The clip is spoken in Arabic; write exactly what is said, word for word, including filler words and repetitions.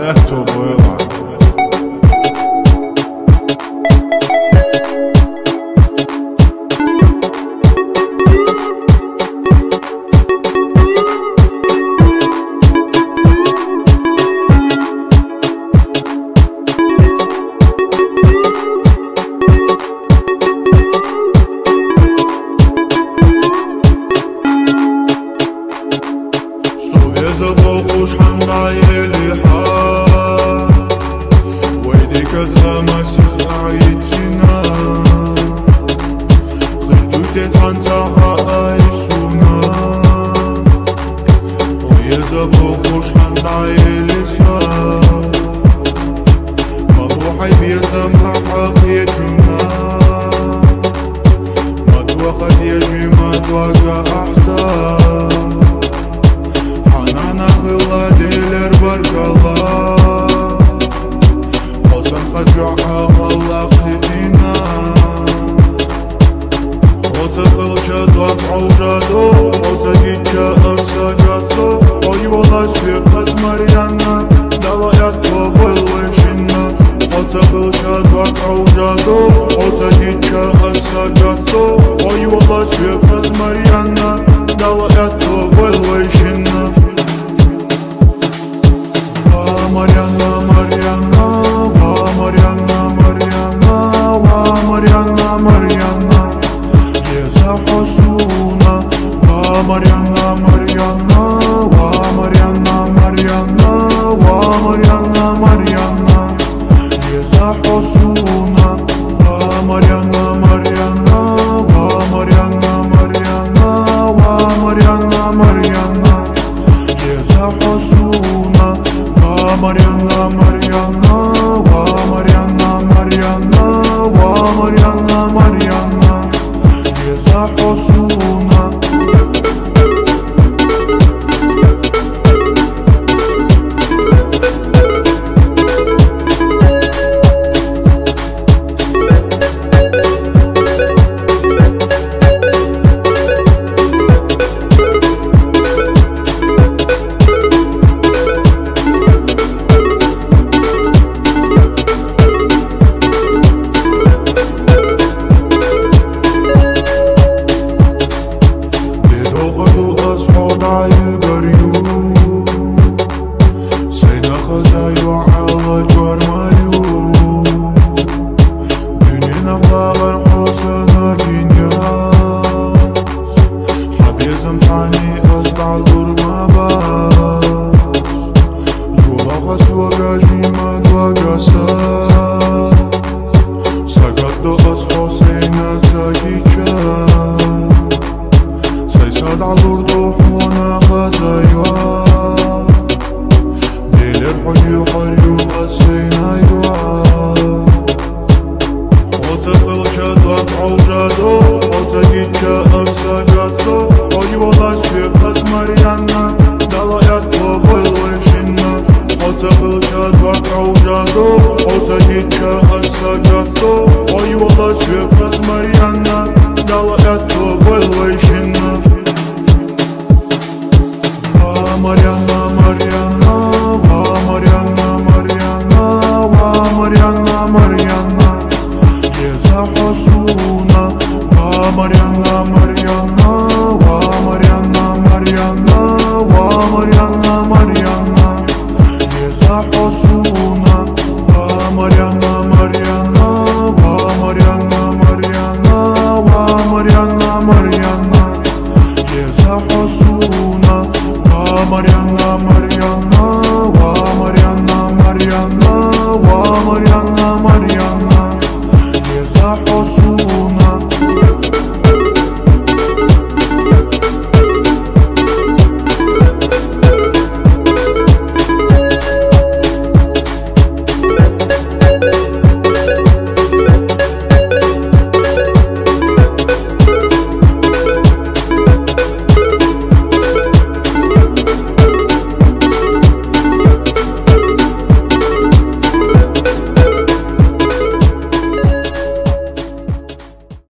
esto vuela. خوش حنقايل حال ويديك زغما سيخ عيتنا خدو تتعنتها ايسونا ويزبو خوش حنقايل سال مروحي بيسمع حقيتنا ما توخد يجي ما توقع احسان أنا خلا ديلر بركلا قسم خجوعها خلقينا وتقل شدوك عوجادو وتجيك أسجاتو ويولا سيقت مريانا دلائت وبلوشنا وتقل شدوك عوجادو وتجيك أسجاتو ويولا سيقت مريانا دلائت وبلوشنا Mariana, Mariana, wa Mariana, Mariana, wa Mariana, Mariana, Yeza Hosuna, wa Mariana, Mariana, wa Mariana, Mariana, wa Mariana, Mariana, Yeza Hosuna, wa Mariana, Mariana, wa Mariana, Mariana, wa Mariana, Mariana, Yeza Hosuna. Mariana, Mariana, wa Mariana, Mariana, wa Mariana, Mariana, Yeza Hosuna. Mariana, Mariana,